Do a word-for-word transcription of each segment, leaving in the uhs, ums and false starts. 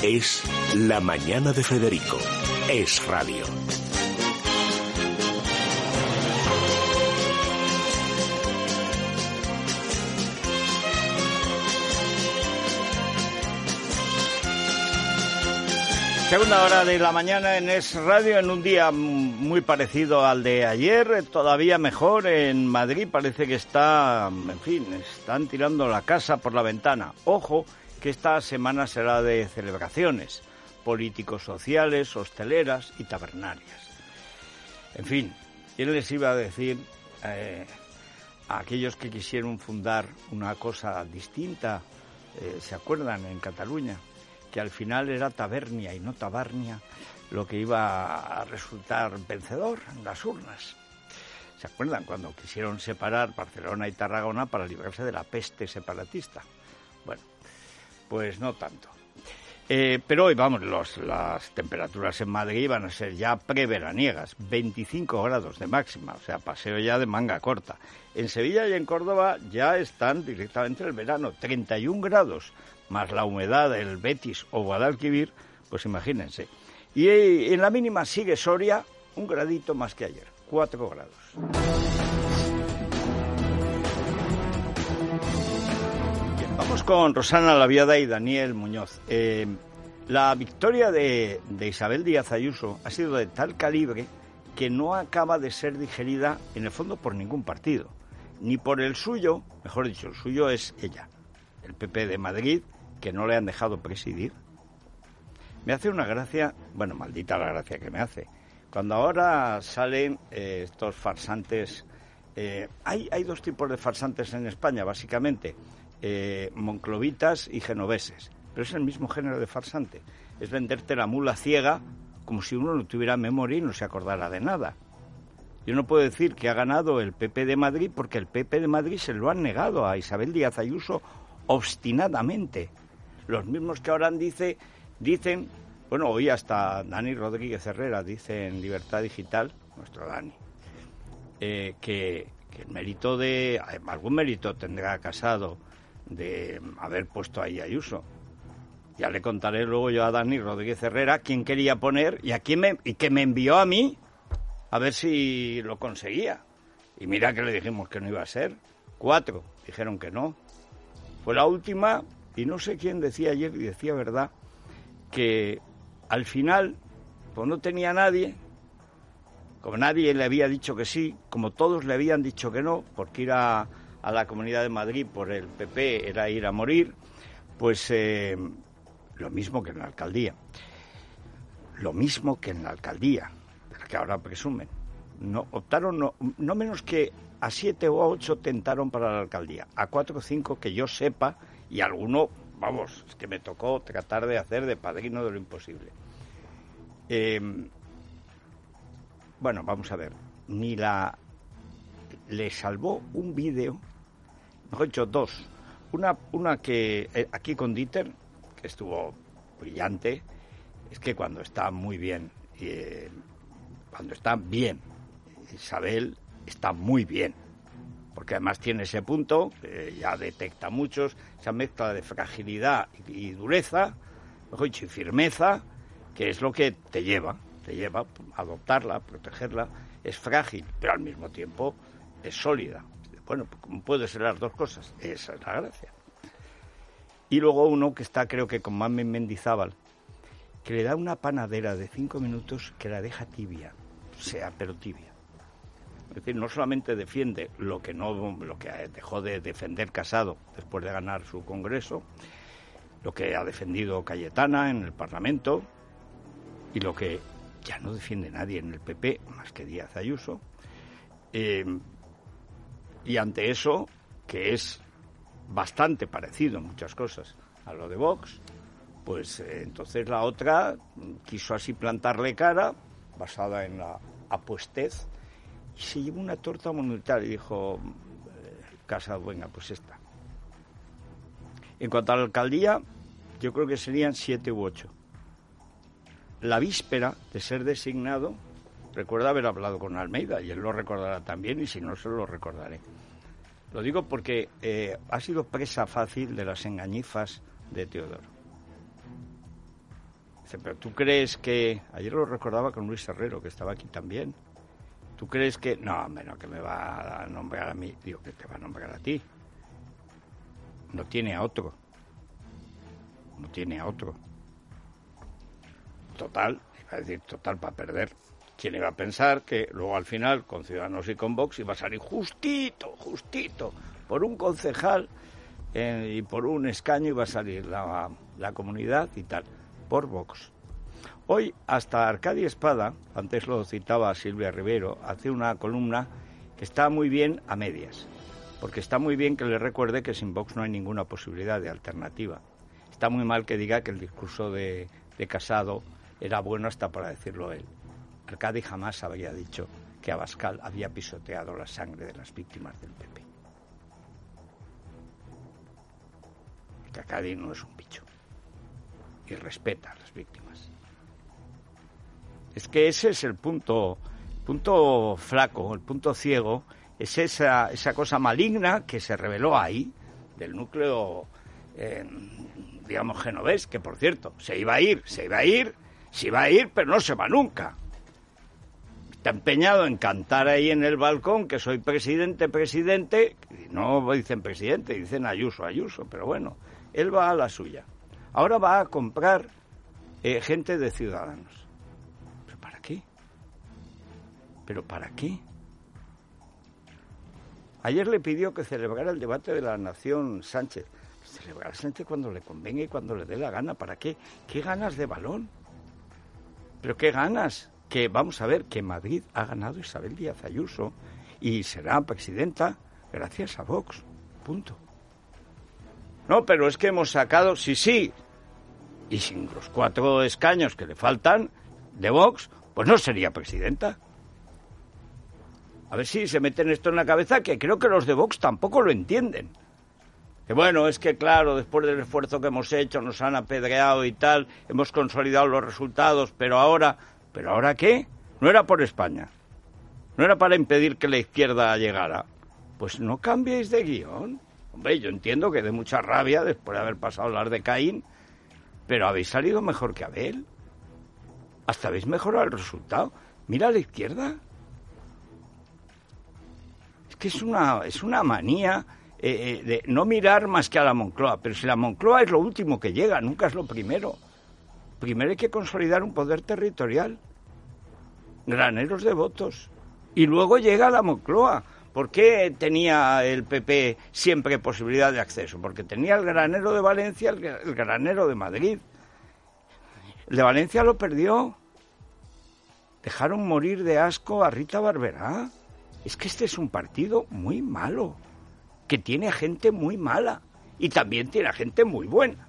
Es La Mañana de Federico. Es radio. Segunda hora de la mañana en Es Radio, en un día muy parecido al de ayer, todavía mejor. En Madrid parece que está, en fin, están tirando la casa por la ventana. Ojo, que esta semana será de celebraciones políticos, sociales, hosteleras y tabernarias. En fin, ¿quién les iba a decir eh, a aquellos que quisieron fundar una cosa distinta? Eh, ¿Se acuerdan en Cataluña? Que al final era Tabernia y no Tabarnia lo que iba a resultar vencedor en las urnas. ¿Se acuerdan cuando quisieron separar Barcelona y Tarragona para librarse de la peste separatista? Bueno, pues no tanto. Eh, pero hoy, vamos, los, las temperaturas en Madrid van a ser ya preveraniegas, veinticinco grados de máxima, o sea, paseo ya de manga corta. En Sevilla y en Córdoba ya están directamente el verano, treinta y un grados, más la humedad del Betis o Guadalquivir, pues imagínense. Y en la mínima sigue Soria, un gradito más que ayer, cuatro grados. Bien, vamos con Rosana Laviada y Daniel Muñoz. Eh, la victoria de, de Isabel Díaz Ayuso ha sido de tal calibre que no acaba de ser digerida, en el fondo, por ningún partido. Ni por el suyo, mejor dicho, el suyo es ella, el P P de Madrid, que no le han dejado presidir. Me hace una gracia, bueno, maldita la gracia que me hace, cuando ahora salen eh, estos farsantes. Eh, hay, hay dos tipos de farsantes en España, básicamente, eh, monclovitas y genoveses, pero es el mismo género de farsante. Es venderte la mula ciega como si uno no tuviera memoria y no se acordara de nada. Yo no puedo decir que ha ganado el P P de Madrid porque el P P de Madrid se lo han negado a Isabel Díaz Ayuso obstinadamente. Los mismos que ahora dice, dicen, bueno, hoy hasta Dani Rodríguez Herrera dice en Libertad Digital, nuestro Dani, eh, que, que el mérito de, algún mérito tendrá Casado de haber puesto ahí a Ayuso. Ya le contaré luego yo a Dani Rodríguez Herrera quién quería poner y a quién me, y que me envió a mí a ver si lo conseguía. Y mira que le dijimos que no iba a ser. Cuatro dijeron que no. Fue la última. Y no sé quién decía ayer, y decía verdad, que al final, pues no tenía nadie, como nadie le había dicho que sí, como todos le habían dicho que no, porque ir a, a la Comunidad de Madrid por el P P era ir a morir, pues eh, lo mismo que en la alcaldía. Lo mismo que en la alcaldía, de la que ahora presumen. No, optaron, no, no menos que a siete o a ocho tentaron para la alcaldía, a cuatro o cinco que yo sepa. Y alguno, vamos, es que me tocó tratar de hacer de padrino de lo imposible. Eh, bueno, vamos a ver, ni la... Le salvó un vídeo, mejor dicho, dos. Una, una que, eh, aquí con Dieter, que estuvo brillante, es que cuando está muy bien, eh, cuando está bien, Isabel está muy bien. Porque además tiene ese punto, eh, ya detecta muchos, esa mezcla de fragilidad y, y dureza, mejor dicho, y firmeza, que es lo que te lleva, te lleva a adoptarla, a protegerla. Es frágil, pero al mismo tiempo es sólida. Bueno, ¿cómo puede ser las dos cosas? Esa es la gracia. Y luego uno que está, creo que con Mamen Mendizábal, que le da una panadera de cinco minutos que la deja tibia, o sea, pero tibia. Es decir, no solamente defiende lo que no, lo que dejó de defender Casado después de ganar su congreso, lo que ha defendido Cayetana en el Parlamento y lo que ya no defiende nadie en el P P más que Díaz Ayuso. Eh, y ante eso, que es bastante parecido en muchas cosas a lo de Vox, pues eh, entonces la otra quiso así plantarle cara, basada en la apuestez, y se llevó una torta monumental y dijo, eh, Casado, venga, pues esta. En cuanto a la alcaldía, yo creo que serían siete u ocho. La víspera de ser designado, recuerdo haber hablado con Almeida, y él lo recordará también, y si no, se lo recordaré. Lo digo porque eh, ha sido presa fácil de las engañifas de Teodoro. Dice, pero tú crees que... Ayer lo recordaba con Luis Herrero, que estaba aquí también. ¿Tú crees que...? No, menos que me va a nombrar a mí. Digo, que te va a nombrar a ti. No tiene a otro. No tiene a otro. Total, iba a decir total para perder. ¿Quién iba a pensar que luego al final, con Ciudadanos y con Vox, iba a salir justito, justito, por un concejal eh, y por un escaño iba a salir la, la comunidad y tal, por Vox? Hoy hasta Arcadio Espada, antes lo citaba Silvia Rivero, hace una columna que está muy bien a medias, porque está muy bien que le recuerde que sin Vox no hay ninguna posibilidad de alternativa. Está muy mal que diga que el discurso de, de Casado era bueno hasta para decirlo él. Arcadi jamás había dicho que Abascal había pisoteado la sangre de las víctimas del P P. Que Arcadi no es un bicho y respeta a las víctimas. Es que ese es el punto, punto flaco, el punto ciego, es esa, esa cosa maligna que se reveló ahí, del núcleo, eh, digamos, genovés, que por cierto, se iba a ir, se iba a ir, se iba a ir, pero no se va nunca. Está empeñado en cantar ahí en el balcón que soy presidente, presidente, y no dicen presidente, dicen Ayuso, Ayuso, pero bueno, él va a la suya. Ahora va a comprar eh, gente de Ciudadanos. ¿Pero para qué? ¿Pero para qué? Ayer le pidió que celebrara el debate de la Nación Sánchez. Celebrar Sánchez cuando le convenga y cuando le dé la gana. ¿Para qué? ¿Qué ganas de balón? ¿Pero qué ganas? Que vamos a ver que Madrid ha ganado Isabel Díaz Ayuso y será presidenta gracias a Vox. Punto. No, pero es que hemos sacado, sí, sí, y sin los cuatro escaños que le faltan de Vox, pues no sería presidenta. A ver si se meten esto en la cabeza, que creo que los de Vox tampoco lo entienden. Que bueno, es que claro, después del esfuerzo que hemos hecho, nos han apedreado y tal, hemos consolidado los resultados, pero ahora... ¿Pero ahora qué? No era por España. No era para impedir que la izquierda llegara. Pues no cambiéis de guión. Hombre, yo entiendo que de mucha rabia después de haber pasado a hablar de Caín, pero habéis salido mejor que Abel. Hasta habéis mejorado el resultado. Mira a la izquierda. Es que es una, es una manía eh, de no mirar más que a la Moncloa. Pero si la Moncloa es lo último que llega, nunca es lo primero. Primero hay que consolidar un poder territorial, graneros de votos, y luego llega la Moncloa. ¿Por qué tenía el P P siempre posibilidad de acceso? Porque tenía el granero de Valencia, el granero de Madrid. El de Valencia lo perdió. Dejaron morir de asco a Rita Barberá. Es que este es un partido muy malo, que tiene a gente muy mala, y también tiene a gente muy buena.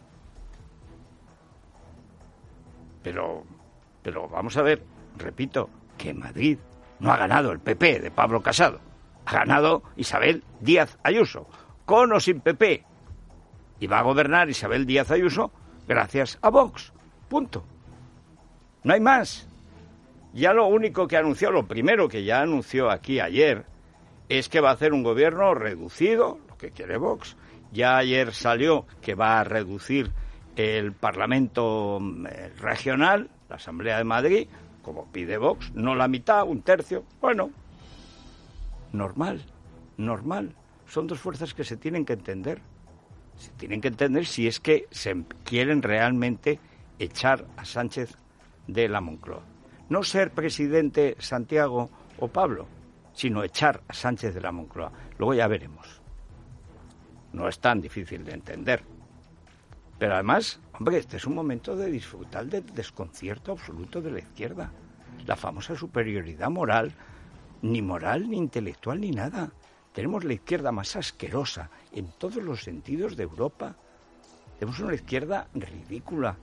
Pero, pero vamos a ver, repito, que en Madrid no ha ganado el P P de Pablo Casado, ha ganado Isabel Díaz Ayuso, con o sin P P, y va a gobernar Isabel Díaz Ayuso gracias a Vox, punto. No hay más. Ya lo único que anunció, lo primero que ya anunció aquí ayer, es que va a hacer un gobierno reducido, lo que quiere Vox. Ya ayer salió que va a reducir el Parlamento regional, la Asamblea de Madrid, como pide Vox, no la mitad, un tercio. Bueno, normal, normal. Son dos fuerzas que se tienen que entender. Se tienen que entender si es que se quieren realmente echar a Sánchez de la Moncloa. No ser presidente Santiago o Pablo, sino echar a Sánchez de la Moncloa. Luego ya veremos. No es tan difícil de entender. Pero además, hombre, este es un momento de disfrutar del desconcierto absoluto de la izquierda. La famosa superioridad moral, ni moral, ni intelectual, ni nada. Tenemos la izquierda más asquerosa en todos los sentidos de Europa. Tenemos una izquierda ridícula.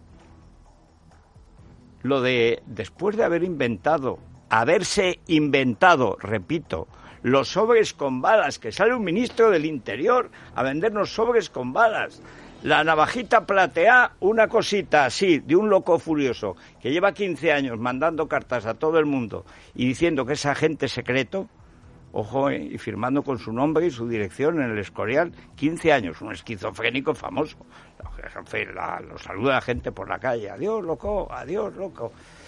Lo de, después de haber inventado, haberse inventado, repito, los sobres con balas, que sale un ministro del Interior a vendernos sobres con balas. La navajita plateada, una cosita así, de un loco furioso, que lleva quince años mandando cartas a todo el mundo y diciendo que es agente secreto, ojo, ¿eh? Y firmando con su nombre y su dirección en el Escorial, quince años, un esquizofrénico famoso. La, lo saluda la gente por la calle, adiós, loco, adiós, loco.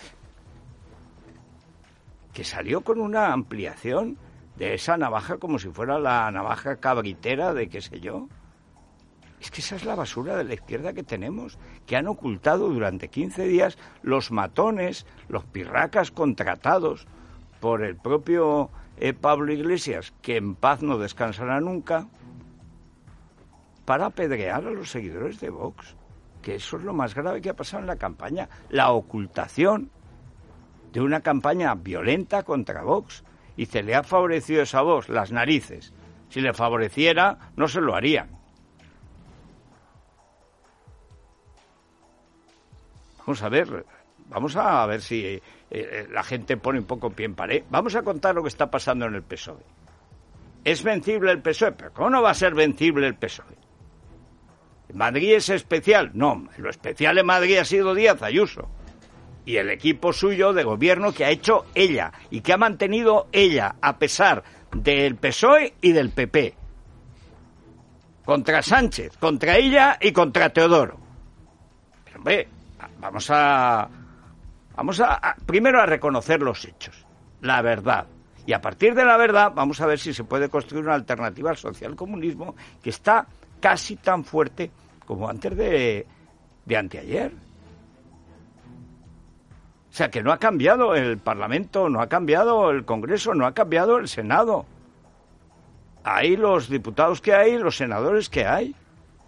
Que salió con una ampliación de esa navaja como si fuera la navaja cabritera de qué sé yo. Es que esa es la basura de la izquierda que tenemos, que han ocultado durante quince días los matones, los pirracas contratados por el propio eh, Pablo Iglesias, que en paz no descansará nunca, para apedrear a los seguidores de Vox. Que eso es lo más grave que ha pasado en la campaña, la ocultación de una campaña violenta contra Vox. Y se le ha favorecido esa Vox, las narices. Si le favoreciera, no se lo harían. Vamos a ver, vamos a ver si eh, eh, la gente pone un poco pie en pared. Vamos a contar lo que está pasando en el P S O E. ¿Es vencible el P S O E? ¿Pero cómo no va a ser vencible el P S O E? ¿Madrid es especial? No, lo especial en Madrid ha sido Díaz Ayuso y el equipo suyo de gobierno que ha hecho ella y que ha mantenido ella a pesar del P S O E y del P P. Contra Sánchez, contra ella y contra Teodoro. Pero hombre, vamos a vamos a, a primero a reconocer los hechos, la verdad. Y a partir de la verdad vamos a ver si se puede construir una alternativa al socialcomunismo que está casi tan fuerte como antes de, de anteayer. O sea, que no ha cambiado el Parlamento, no ha cambiado el Congreso, no ha cambiado el Senado. Hay los diputados que hay, los senadores que hay.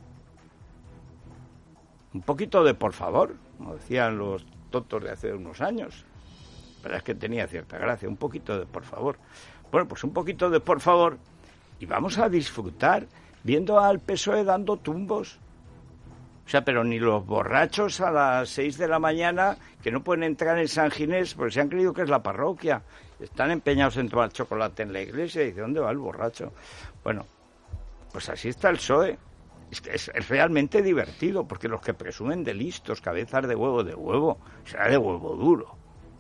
Un poquito de por favor, como decían los tontos de hace unos años. Pero es que tenía cierta gracia, un poquito de por favor. Bueno, pues un poquito de por favor y vamos a disfrutar viendo al P S O E dando tumbos. O sea, pero ni los borrachos a las seis de la mañana que no pueden entrar en San Ginés porque se han creído que es la parroquia. Están empeñados en tomar chocolate en la iglesia y dice, ¿dónde va el borracho? Bueno, pues así está el P S O E. Es que es, es realmente divertido porque los que presumen de listos, cabezas de huevo de huevo, será de huevo duro.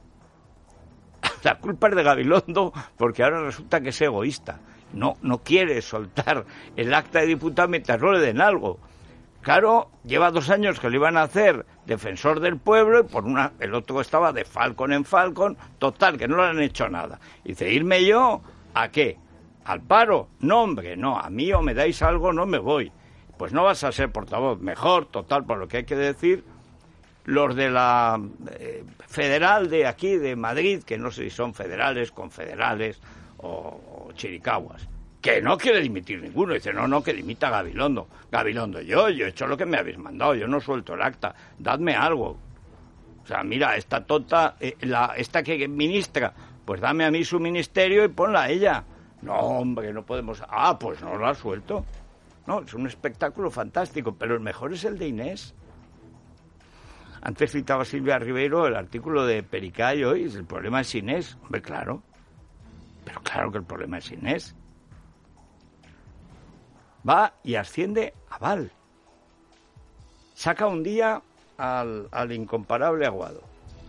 La culpa es de Gabilondo porque ahora resulta que es egoísta. No, no quiere soltar el acta de diputado mientras no le den algo. Claro, lleva dos años que lo iban a hacer defensor del pueblo y por una el otro estaba de Falcon en Falcon, total, que no le han hecho nada. Y dice, ¿irme yo a qué? ¿Al paro? No, hombre, no, a mí o me dais algo no me voy. Pues no vas a ser portavoz, mejor, total, por lo que hay que decir, los de la eh, federal de aquí, de Madrid, que no sé si son federales, confederales o, o chiricahuas, que no quiere dimitir ninguno. Dice, no, no, que dimita Gabilondo. Gabilondo, yo, yo he hecho lo que me habéis mandado, yo no suelto el acta, dadme algo. O sea, mira, esta tonta, eh, la, esta que ministra, pues dame a mí su ministerio y ponla a ella. No, hombre, no podemos... Ah, pues no la suelto. No, es un espectáculo fantástico, pero el mejor es el de Inés. Antes citaba Silvia Ribeiro el artículo de Pericay hoy, el problema es Inés. Hombre, claro, pero claro que el problema es Inés. Va y asciende a Val. Saca un día al, al incomparable Aguado.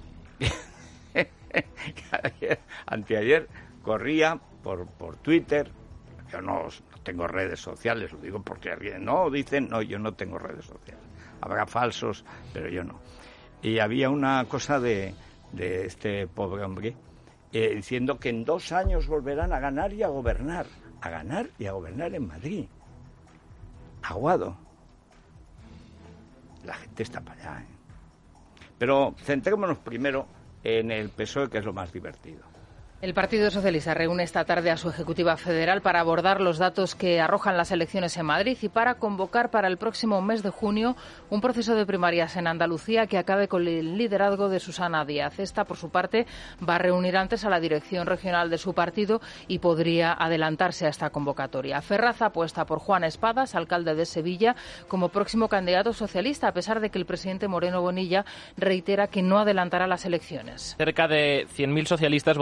Anteayer corría por, por Twitter. Yo no, no tengo redes sociales, lo digo porque alguien no dicen, no, yo no tengo redes sociales. Habrá falsos, pero yo no. Y había una cosa de, de este pobre hombre eh, diciendo que en dos años volverán a ganar y a gobernar. A ganar y a gobernar en Madrid. Aguado. La gente está para allá, ¿eh? Pero centrémonos primero en el P S O E, que es lo más divertido. El Partido Socialista reúne esta tarde a su Ejecutiva Federal para abordar los datos que arrojan las elecciones en Madrid y para convocar para el próximo mes de junio un proceso de primarias en Andalucía que acabe con el liderazgo de Susana Díaz. Esta, por su parte, va a reunir antes a la dirección regional de su partido y podría adelantarse a esta convocatoria. Ferraz apuesta por Juan Espadas, alcalde de Sevilla, como próximo candidato socialista, a pesar de que el presidente Moreno Bonilla reitera que no adelantará las elecciones. Cerca de cien mil socialistas votaron a Isabel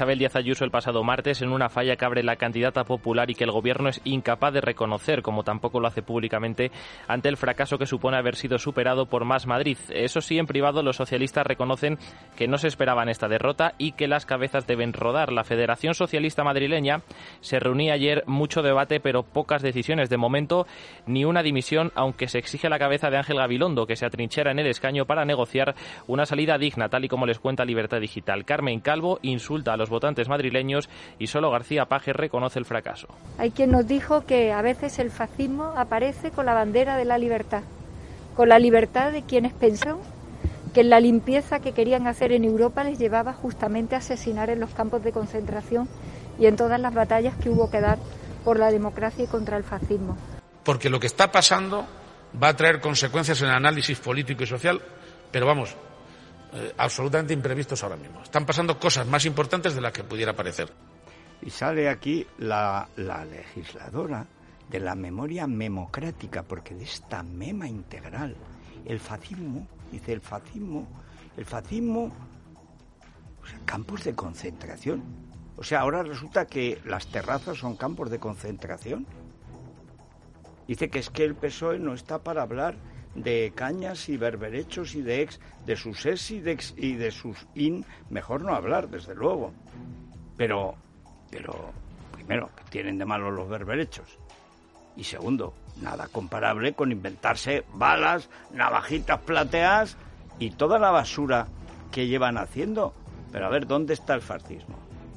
Isabel Díaz Ayuso el pasado martes en una falla que abre la candidata popular y que el Gobierno es incapaz de reconocer, como tampoco lo hace públicamente, ante el fracaso que supone haber sido superado por Más Madrid. Eso sí, en privado los socialistas reconocen que no se esperaban esta derrota y que las cabezas deben rodar. La Federación Socialista Madrileña se reunía ayer, mucho debate pero pocas decisiones. De momento, ni una dimisión, aunque se exige la cabeza de Ángel Gabilondo, que se atrinchera en el escaño para negociar una salida digna, tal y como les cuenta Libertad Digital. Carmen Calvo insulta a los votantes madrileños y solo García Paje reconoce el fracaso. Hay quien nos dijo que a veces el fascismo aparece con la bandera de la libertad, con la libertad de quienes pensaron que la limpieza que querían hacer en Europa les llevaba justamente a asesinar en los campos de concentración y en todas las batallas que hubo que dar por la democracia y contra el fascismo. Porque lo que está pasando va a traer consecuencias en el análisis político y social, pero vamos, eh, absolutamente imprevistos ahora mismo. Están pasando cosas más importantes de las que pudiera parecer. Y sale aquí la, la legisladora de la memoria memocrática, porque de esta mema integral, el fascismo, dice el fascismo, el fascismo, o sea, campos de concentración. O sea, ahora resulta que las terrazas son campos de concentración. Dice que es que el P S O E no está para hablar de cañas y berberechos y de ex, de sus ex y de, ex, y de sus in, mejor no hablar, desde luego. Pero, pero, primero, ¿qué tienen de malo los berberechos? Y segundo, nada comparable con inventarse balas, navajitas plateadas y toda la basura que llevan haciendo. Pero a ver, ¿dónde está el fascismo?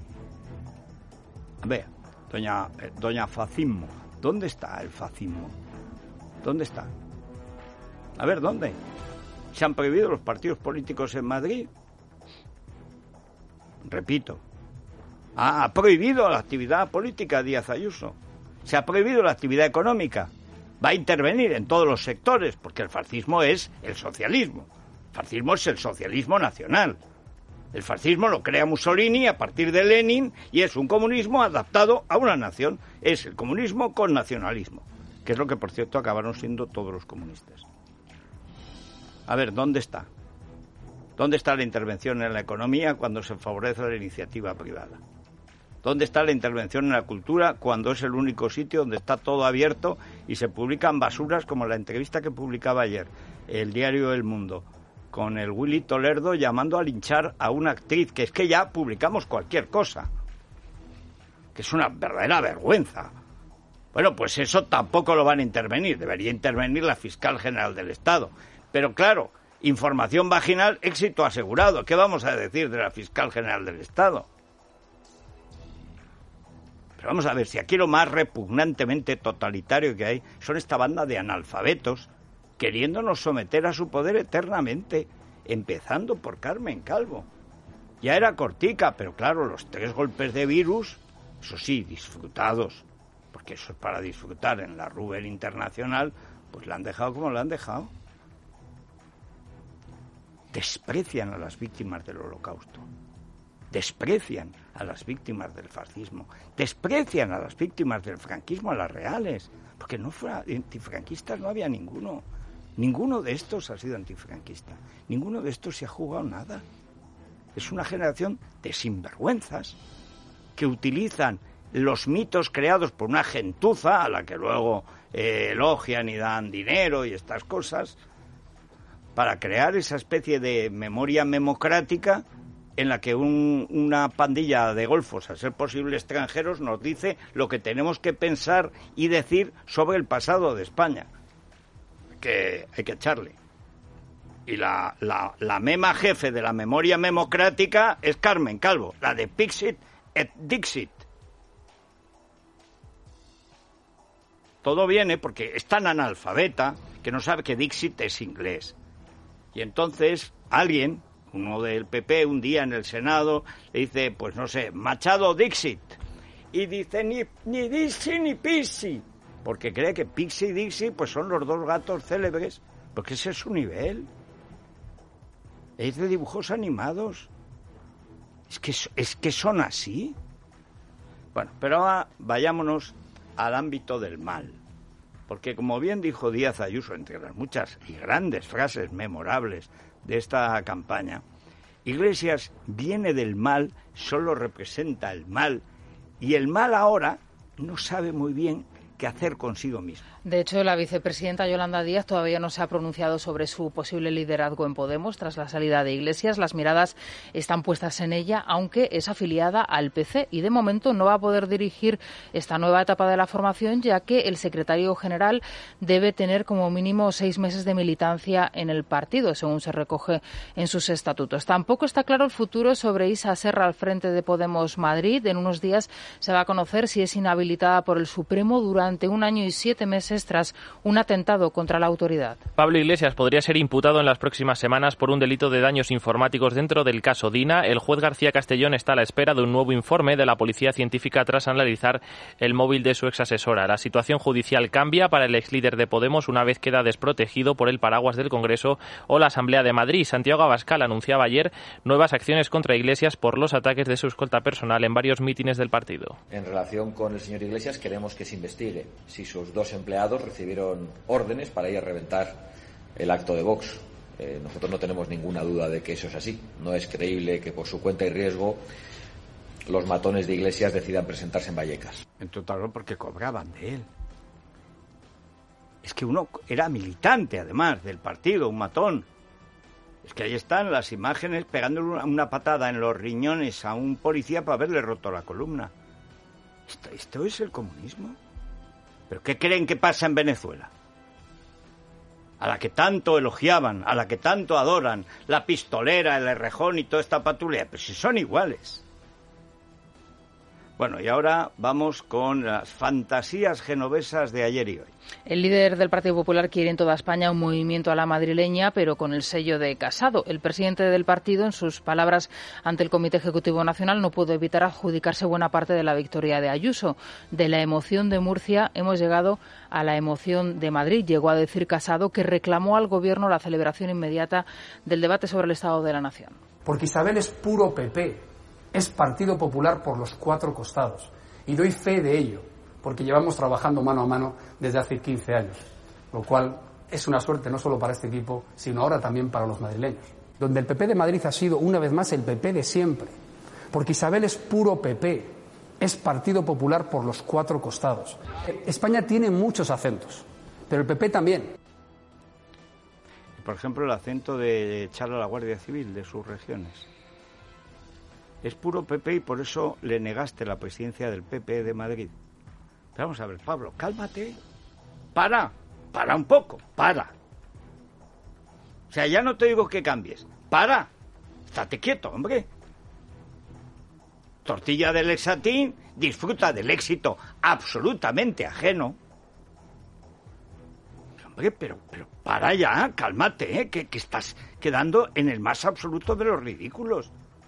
A ver, doña, eh, doña Fascismo, ¿dónde está el fascismo? ¿Dónde está? A ver, ¿dónde? ¿Se han prohibido los partidos políticos en Madrid? Repito, ha prohibido la actividad política Díaz Ayuso. Se ha prohibido la actividad económica. Va a intervenir en todos los sectores, porque el fascismo es el socialismo. El fascismo es el socialismo nacional. El fascismo lo crea Mussolini a partir de Lenin y es un comunismo adaptado a una nación. Es el comunismo con nacionalismo, que es lo que, por cierto, acabaron siendo todos los comunistas. A ver, ¿dónde está? ¿Dónde está la intervención en la economía cuando se favorece la iniciativa privada? ¿Dónde está la intervención en la cultura cuando es el único sitio donde está todo abierto y se publican basuras como la entrevista que publicaba ayer el diario El Mundo con el Willy Toledo llamando a linchar a una actriz, que es que ya publicamos cualquier cosa, que es una verdadera vergüenza? Bueno, pues eso tampoco lo van a intervenir, debería intervenir la fiscal general del Estado. Pero claro, información vaginal, éxito asegurado. ¿Qué vamos a decir de la fiscal general del Estado? Pero vamos a ver, si aquí lo más repugnantemente totalitario que hay son esta banda de analfabetos queriéndonos someter a su poder eternamente, empezando por Carmen Calvo. Ya era cortica, pero claro, los tres golpes de virus, eso sí, disfrutados, porque eso es para disfrutar en la Ruber Internacional, pues la han dejado como la han dejado. Desprecian a las víctimas del Holocausto, desprecian a las víctimas del fascismo, desprecian a las víctimas del franquismo, a las reales, porque no fuera antifranquistas no había ninguno. Ninguno de estos ha sido antifranquista, ninguno de estos se ha jugado nada. Es una generación de sinvergüenzas que utilizan los mitos creados por una gentuza a la que luego eh, elogian y dan dinero y estas cosas, para crear esa especie de memoria memocrática en la que un, una pandilla de golfos, a ser posible extranjeros, nos dice lo que tenemos que pensar y decir sobre el pasado de España, que hay que echarle. Y la, la, la mema jefe de la memoria memocrática es Carmen Calvo, la de Pixit et Dixit. Todo viene porque es tan analfabeta que no sabe que Dixit es inglés. Y entonces alguien, uno del P P, un día en el Senado, le dice, pues no sé, Machado Dixit. Y dice, ni, ni Dixit ni Pixi. Porque cree que Pixi y Dixit pues son los dos gatos célebres. Porque ese es su nivel. Es de dibujos animados. Es que, es que son así. Bueno, pero ahora vayámonos al ámbito del mal. Porque como bien dijo Díaz Ayuso, entre las muchas y grandes frases memorables de esta campaña, Iglesias viene del mal, solo representa el mal, y el mal ahora no sabe muy bien qué hacer consigo mismo. De hecho, la vicepresidenta Yolanda Díaz todavía no se ha pronunciado sobre su posible liderazgo en Podemos tras la salida de Iglesias. Las miradas están puestas en ella, aunque es afiliada al P C y de momento no va a poder dirigir esta nueva etapa de la formación, ya que el secretario general debe tener como mínimo seis meses de militancia en el partido, según se recoge en sus estatutos. Tampoco está claro el futuro sobre Isa Serra al frente de Podemos Madrid. En unos días se va a conocer si es inhabilitada por el Supremo durante un año y siete meses tras un atentado contra la autoridad. Pablo Iglesias podría ser imputado en las próximas semanas por un delito de daños informáticos dentro del caso Dina. El juez García Castellón está a la espera de un nuevo informe de la Policía Científica tras analizar el móvil de su exasesora. La situación judicial cambia para el exlíder de Podemos una vez queda desprotegido por el paraguas del Congreso o la Asamblea de Madrid. Santiago Abascal anunciaba ayer nuevas acciones contra Iglesias por los ataques de su escolta personal en varios mítines del partido. En relación con el señor Iglesias, queremos que se investigue si sus dos empleados recibieron órdenes para ir a reventar el acto de Vox. Eh, nosotros no tenemos ninguna duda de que eso es así. No es creíble que por su cuenta y riesgo los matones de Iglesias decidan presentarse en Vallecas. En total, porque cobraban de él. Es que uno era militante, además, del partido, un matón. Es que ahí están las imágenes pegándole una patada en los riñones a un policía para haberle roto la columna. ¿Esto, esto es el comunismo? ¿Pero qué creen que pasa en Venezuela? A la que tanto elogiaban, a la que tanto adoran, la pistolera, el Errejón y toda esta patrulla, pero si son iguales. Bueno, y ahora vamos con las fantasías genovesas de ayer y hoy. El líder del Partido Popular quiere en toda España un movimiento a la madrileña, pero con el sello de Casado. El presidente del partido, en sus palabras ante el Comité Ejecutivo Nacional, no pudo evitar adjudicarse buena parte de la victoria de Ayuso. De la emoción de Murcia hemos llegado a la emoción de Madrid. Llegó a decir Casado que reclamó al Gobierno la celebración inmediata del debate sobre el Estado de la Nación. Porque Isabel es puro P P, es Partido Popular por los cuatro costados. Y doy fe de ello, porque llevamos trabajando mano a mano desde hace quince años, lo cual es una suerte no solo para este equipo, sino ahora también para los madrileños. Donde el P P de Madrid ha sido una vez más el P P de siempre, porque Isabel es puro P P, es Partido Popular por los cuatro costados. España tiene muchos acentos, pero el P P también. Por ejemplo, el acento de echar a la Guardia Civil de sus regiones. Es puro P P y por eso le negaste la presidencia del P P de Madrid. Pero vamos a ver, Pablo, cálmate. Para, para un poco, para. O sea, ya no te digo que cambies. Para, estate quieto, hombre. Tortilla del Exatín, disfruta del éxito absolutamente ajeno. Hombre, pero, pero para ya, cálmate, ¿eh? que, que estás quedando en el más absoluto de los ridículos.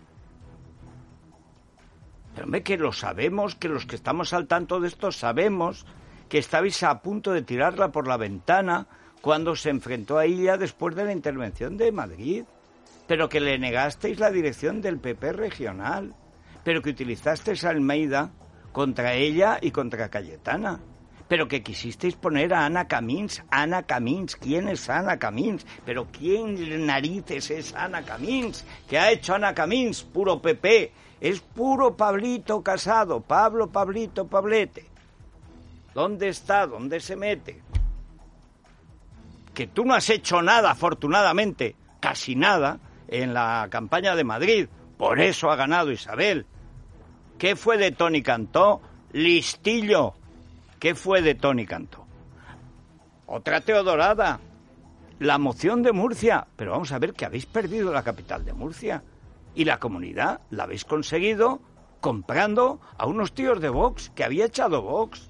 Pero hombre, que lo sabemos, que los que estamos al tanto de esto sabemos que estabais a punto de tirarla por la ventana cuando se enfrentó a ella después de la intervención de Madrid, pero que le negasteis la dirección del P P regional, pero que utilizasteis a Almeida contra ella y contra Cayetana, pero que quisisteis poner a Ana Camins. Ana Camins, ¿quién es Ana Camins? Pero ¿quién narices es Ana Camins? ¿Qué ha hecho Ana Camins? Puro P P. Es puro Pablito Casado, Pablo, Pablito, Pablete. ¿Dónde está? ¿Dónde se mete? Que tú no has hecho nada, afortunadamente, casi nada, en la campaña de Madrid. Por eso ha ganado Isabel. ¿Qué fue de Toni Cantó? Listillo. ¿Qué fue de Toni Cantó? Otra Teodorada. La moción de Murcia. Pero vamos a ver que habéis perdido la capital de Murcia. Y la comunidad la habéis conseguido comprando a unos tíos de Vox que había echado Vox.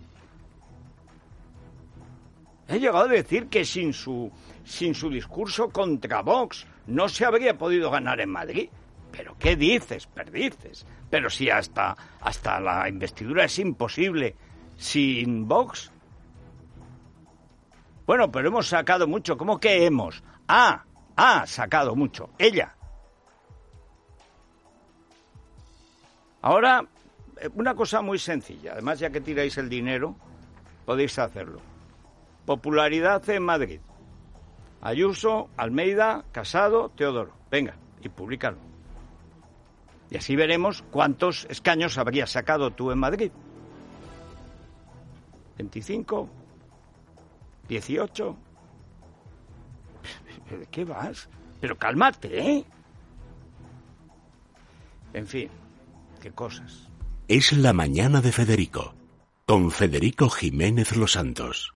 He llegado a decir que sin su, sin su discurso contra Vox no se habría podido ganar en Madrid. ¿Pero qué dices? Perdices. Pero si hasta, hasta la investidura es imposible sin Vox. Bueno, pero hemos sacado mucho. ¿Cómo que hemos? Ah, ha sacado mucho. Ella. Ahora, una cosa muy sencilla. Además, ya que tiráis el dinero, podéis hacerlo. Popularidad en Madrid. Ayuso, Almeida, Casado, Teodoro. Venga, y públicalo. Y así veremos cuántos escaños habrías sacado tú en Madrid. ¿veinticinco? ¿dieciocho? ¿De qué vas? Pero cálmate, ¿eh? En fin, qué cosas. Es la mañana de Federico, con Federico Jiménez Los Santos.